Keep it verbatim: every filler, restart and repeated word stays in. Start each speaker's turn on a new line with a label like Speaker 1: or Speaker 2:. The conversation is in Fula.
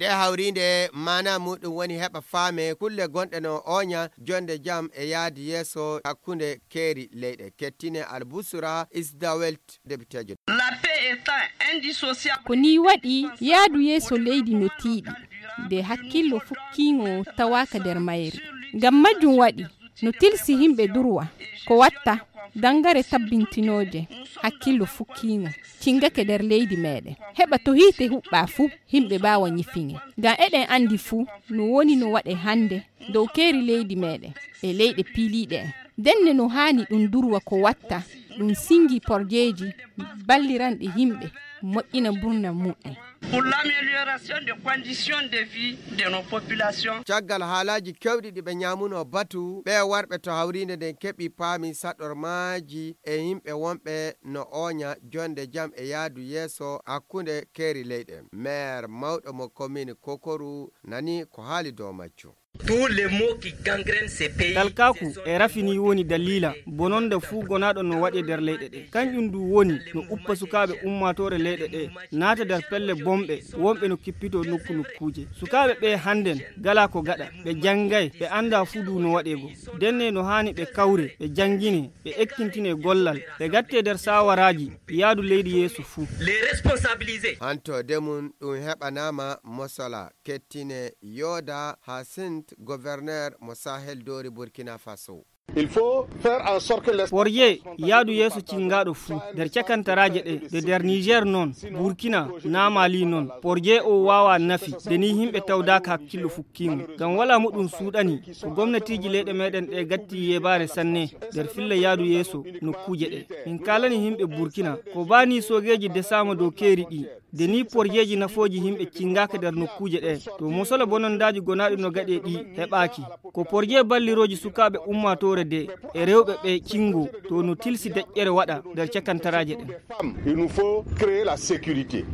Speaker 1: de hawrinde mana mudum woni heba faame kulle gonde no onya jonde jam e yaadi yeso hakkunde keri leyde kettine albusura isdawelt deputejo
Speaker 2: la paix étant indissociable
Speaker 3: ko ni wadi yaadu yeso leydi no tiidi de hakkillo fukkingo tawaka der mayri ngam majjum wadi no tilsi himbe durwa ko watta dangare tabbintinoje hakkillo fukkingo cingake der leydi mede heba to hite hubba fu himbe bawa nyifinge ga eden andi fu no woni no wade hande dow keri leydi mede e leyde pilide denne no hani dun durwa ko watta dun singi porjeji ballirande himbe mo'ina burna mu'e
Speaker 2: pour l'amélioration des conditions de vie de nos populations.
Speaker 1: Caggal haalaji kewɗi ɗi ɓe ñamuno batu ɓe warɓe to hawrinde nden keɓi paami saɗormaji e yimɓe wonɓe no oña jonde jam e yaadu yeeso hakkunde keeri leyɗe. Maire mawɗo mo commune Kokoru nani ko haali dow macco.
Speaker 4: Tous les mots qui gangrènent ces pays.
Speaker 5: Talkaku e rafini woni dalila bononda fu gonaɗo no waɗi der leyɗe ɗe kanƴum du woni no uppa sukaɓe ummatore leyɗe ɗe naata der pelle bomɓe wonɓe no kippito nokku nokkuje sukaɓe ɓe handen gala ko gaɗa ɓe janggay ɓe anda fu du no waɗego denne no hani ɓe kawre ɓe jangine ɓe ekkintine gollal ɓe gatte der sawaraji yaadu leydi yeeso fu
Speaker 4: les responsabiliser
Speaker 1: anto demun ɗum heɓanama mosola kettine yoda ha sint gouverneur mo Sahel dori Burkina Faso.
Speaker 6: Il faut faire en sorte que les
Speaker 5: Porje yaadu yeso cingaɗo fu der cakantaraje ɗe de der Niger non Burkina na Mali non porje o wawa nafi deni himɓe tawdaka hakkillo fukkingo gam wala muɗum suuɗani ko gomnatiji leyɗe meɗen ɗe gatti yebare sanne der filla yaadu yeso nokkuje ɗe min kalani himɓe Burkina ko bani sogeji desama dow keeri ɗi deni porjeji nafoji himɓe cingaka der nokkuje ɗe to mosola bonondaji gonaɗi no gaɗe ɗi heɓaki ko porje balliroji sukaɓe ummatore de e rewɓe ɓe cingo to no tilsi deƴƴere waɗa der cakantaraje ɗen.
Speaker 6: Il nous faut créer la sécurité.